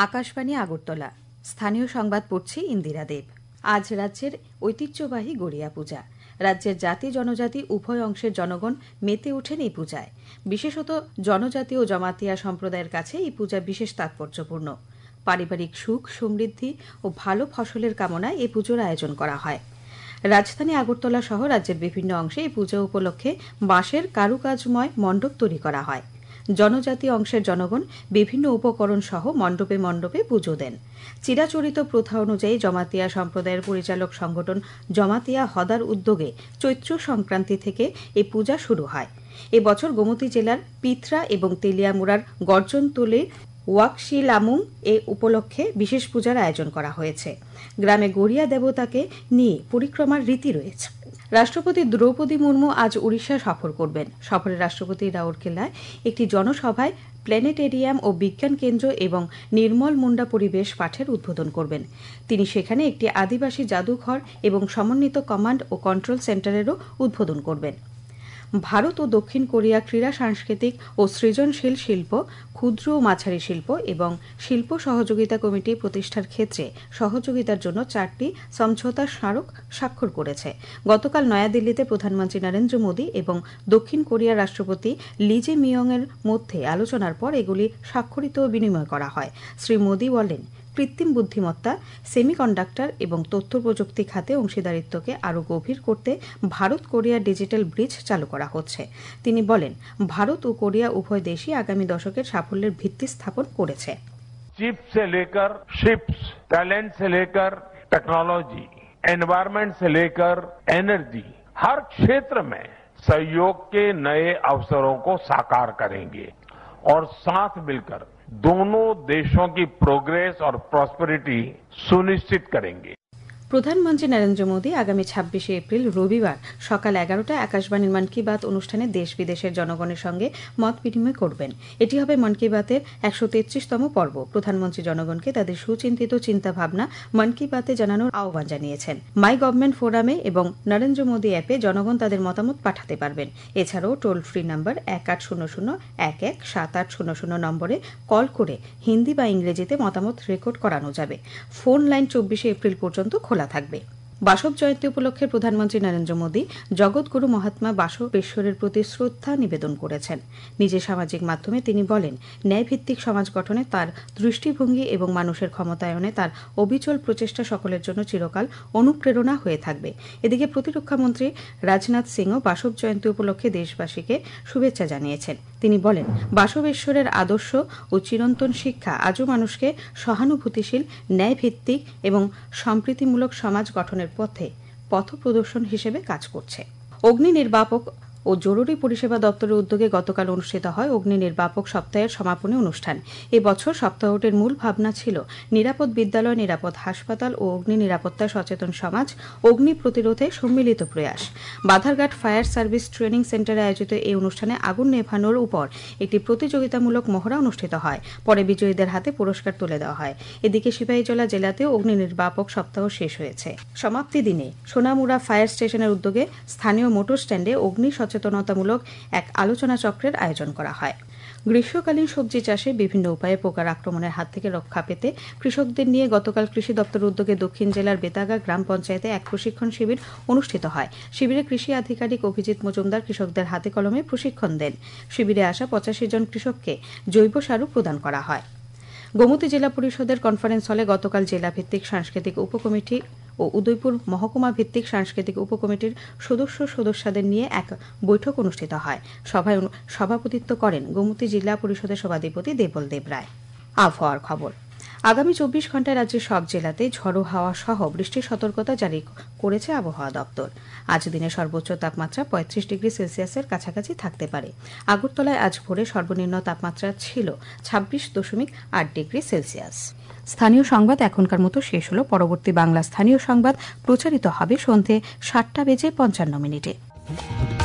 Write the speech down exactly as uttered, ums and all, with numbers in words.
আকাশবাণী আগরতলা। স্থানীয় সংবাদ পড়ছি ইন্দিরা দেব। আজ রাজ্যের ঐতিহ্যবাহী গড়িয়া পূজা। রাজ্যের জাতি জনজাতি উভয় অংশের জনগণ মেতে ওঠেন এই পূজায়। বিশেষত জনজাতি ও জমাতিয়া সম্প্রদায়ের কাছে এই পূজা বিশেষ তাৎপর্যপূর্ণ। পারিবারিক সুখ সমৃদ্ধি ও ভালো ফসলের কামনায় এই পুজোর আয়োজন করা হয়। রাজধানী আগরতলা সহ রাজ্যের বিভিন্ন অংশে এই পূজা উপলক্ষে বাঁশের কারুকাজময় মণ্ডপ তৈরি করা হয়। জনজাতি অংশের জনগণ বিভিন্ন উপকরণ সহ মণ্ডপে মণ্ডপে পুজো দেন। চিরাচরিত প্রথা অনুযায়ী জমাতিয়া সম্প্রদায়ের পরিচালক সংগঠন জমাতিয়া হদার উদ্যোগে চৈত্র সংক্রান্তি থেকে এই পূজা শুরু হয়। এবছর গোমতী জেলার পিত্রা এবং তেলিয়ামুড়ার গর্জনতলী ওয়াকশিলামুং এ উপলক্ষে বিশেষ পূজার আয়োজন করা হয়েছে। গ্রামে গড়িয়া দেবতাকে নিয়ে পরিক্রমার রীতি রয়েছে। রাষ্ট্রপতি দ্রৌপদী মুর্মু আজ উড়িষ্যা সফর করবেন। সফরে রাষ্ট্রপতি রাউরকেলায় একটি জনসভায় প্ল্যানেটেরিয়াম ও বিজ্ঞান কেন্দ্র এবং নির্মল মুন্ডা পরিবেশ পাঠের উদ্বোধন করবেন। তিনি সেখানে একটি আদিবাসী জাদুঘর এবং সমন্বিত কমান্ড ও কন্ট্রোল সেন্টারেরও উদ্বোধন করবেন। ভারত ও দক্ষিণ কোরিয়া ক্রীড়া সাংস্কৃতিক ও সৃজনশীল শিল্প, ক্ষুদ্র ও মাঝারি শিল্প এবং শিল্প সহযোগিতা কমিটি প্রতিষ্ঠার ক্ষেত্রে সহযোগিতার জন্য চারটি সমঝোতা স্মারক স্বাক্ষর করেছে। গতকাল নয়াদিল্লিতে প্রধানমন্ত্রী নরেন্দ্র মোদী এবং দক্ষিণ কোরিয়ার রাষ্ট্রপতি লি জে মিয়ং এর মধ্যে আলোচনার পর এগুলি স্বাক্ষরিত ও বিনিময় করা হয়। শ্রী মোদী বলেন, কৃত্রিম বুদ্ধিমত্তা, সেমিকন্ডাক্টর এবং তথ্য প্রযুক্তি খাতে অংশীদারিত্বকে আরও গভীর করতে ভারত কোরিয়া ডিজিটাল ব্রিজ চালু করা হচ্ছে। তিনি বলেন, ভারত ও কোরিয়া উভয় দেশই আগামী দশকের সাফল্যের ভিত্তি স্থাপন করেছে। चिप से लेकर शिप्स, टैलेंट से लेकर टेक्नोलॉजी, एनवायरमेंट से लेकर एनर्जी, हर क्षेत्र में सहयोग के नए अवसरों को साकार करेंगे और साथ मिलकर दोनों देशों की प्रोग्रेस और प्रॉस्पेरिटी सुनिश्चित करेंगे। প্রধানমন্ত্রী নরেন্দ্র মোদী আগামী ছাব্বিশে এপ্রিল রবিবার সকাল এগারোটায় আকাশবাণীর মন কি বাত অনুষ্ঠানে দেশ বিদেশের জনগণের সঙ্গে মত বিনিময় করবেন। এটি হবে মন কি বাতের একশো তেত্রিশতম পর্ব। প্রধানমন্ত্রী জনগণকে তাদের সুচিন্তিত চিন্তাভাবনা মন কি বাতে জানানোর আহ্বান জানিয়েছেন। মাই গভর্নমেন্ট ফোরামে এবং নরেন্দ্র মোদী অ্যাপে জনগণ তাদের মতামত পাঠাতে পারবেন। এছাড়াও টোল ফ্রি নম্বর এক আট শূন্য শূন্য এক এক সাত আট শূন্য শূন্য নম্বরে কল করে হিন্দি বা ইংরেজিতে মতামত রেকর্ড করানো যাবে। ফোন লাইন চব্বিশে এপ্রিল পর্যন্ত খোলা থাকবে। বাসব জয়ন্তী উপলক্ষে প্রধানমন্ত্রী নরেন্দ্র মোদী জগৎগুরু মহাত্মা বাসবেশ্বরের প্রতি শ্রদ্ধা নিবেদন করেছেন। নিজের সামাজিক মাধ্যমে তিনি বলেন, ন্যায়ভিত্তিক সমাজ গঠনে তার দৃষ্টিভঙ্গি এবং মানুষের ক্ষমতায়নে তার অবিচল প্রচেষ্টা সকলের জন্য চিরকাল অনুপ্রেরণা হয়ে থাকবে। এদিকে প্রতিরক্ষামন্ত্রী রাজনাথ সিংও বাসব জয়ন্তী উপলক্ষে দেশবাসীকে শুভেচ্ছা জানিয়েছেন। তিনি বলেন, বাসবেশ্বরের আদর্শ ও চিরন্তন শিক্ষা আজও মানুষকে সহানুভূতিশীল, ন্যায়ভিত্তিক এবং সম্প্রীতিমূলক সমাজ গঠনের পথে পথ প্রদর্শন হিসেবে কাজ করছে। অগ্নি নির্বাপক ও জরুরি পরিষেবা দপ্তরের উদ্যোগে গতকাল অনুষ্ঠিত হয় অগ্নি নির্বাপক সপ্তাহের সমাপনী অনুষ্ঠান। এবছর সপ্তাহটির মূল ভাবনা ছিল নিরাপদ বিদ্যালয়, নিরাপদ হাসপাতাল ও অগ্নি নিরাপত্তায় সচেতন সমাজ, অগ্নি প্রতিরোধে সম্মিলিত প্রয়াস। বাধারঘাট ফায়ার সার্ভিস ট্রেনিং সেন্টারে আয়োজিত এই অনুষ্ঠানে আগুন নেভানোর উপর একটি প্রতিযোগিতামূলক মহড়া অনুষ্ঠিত হয়। পরে বিজয়ীদের হাতে পুরস্কার তুলে দেওয়া হয়। এদিকে সিপাহীজলা জেলাতেও অগ্নি নির্বাপক সপ্তাহ শেষ হয়েছে। সমাপ্তি দিনে সোনামুড়া ফায়ার স্টেশনের উদ্যোগে স্থানীয় মোটর স্ট্যান্ডে অগ্নি সচেতনতামূলক এক আলোচনা চক্রের আয়োজন করা হয়। গ্রীষ্মকালীন সবজি চাষে বিভিন্ন উপায়ে পোকার আক্রমণের হাত থেকে রক্ষা পেতে কৃষকদের নিয়ে গতকাল কৃষি দপ্তর উদ্যোগে দক্ষিণ জেলার বেতাগা গ্রাম পঞ্চায়েতে এক প্রশিক্ষণ শিবির অনুষ্ঠিত হয়। শিবিরে কৃষি আধিকারিক অভিজিৎ মজুমদার কৃষকদের হাতে কলমে প্রশিক্ষণ দেন। শিবিরে আসা পঁচাশি জন কৃষককে জৈব সারও প্রদান করা হয়। গোমতী জেলা পরিষদের কনফারেন্স হলে গতকাল জেলাভিত্তিক সাংস্কৃতিক উপকমিটি ও উদয়পুর মহকুমা ভিত্তিক সাংস্কৃতিক উপকমিটির সদস্য সদস্যদের নিয়ে এক বৈঠক অনুষ্ঠিত হয়। সভায় সভাপতিত্ব করেন গোমতী জেলা পরিষদের সভাধিপতি দেবল দেব রায়। আবহাওয়ার খবর। আগামী চব্বিশ ঘন্টায় রাজ্যের সব জেলাতে ঝড়ো হাওয়া সহ বৃষ্টির সতর্কতা জারি করেছে আবহাওয়া দপ্তর। আজ দিনে সর্বোচ্চ তাপমাত্রা পঁয়ত্রিশ ডিগ্রি সেলসিয়াসের কাছাকাছি থাকতে পারে। আগরতলায় আজ ভোরে সর্বনিম্ন তাপমাত্রা ছিল ছাব্বিশ দশমিক আট ডিগ্রি সেলসিয়াস। স্থানীয় সংবাদ এখনকার মতো শেষ হলো। পরবর্তী বাংলা স্থানীয় সংবাদ প্রচারিত হবে সন্ধে সাতটা বেজে পঞ্চান্ন মিনিটে।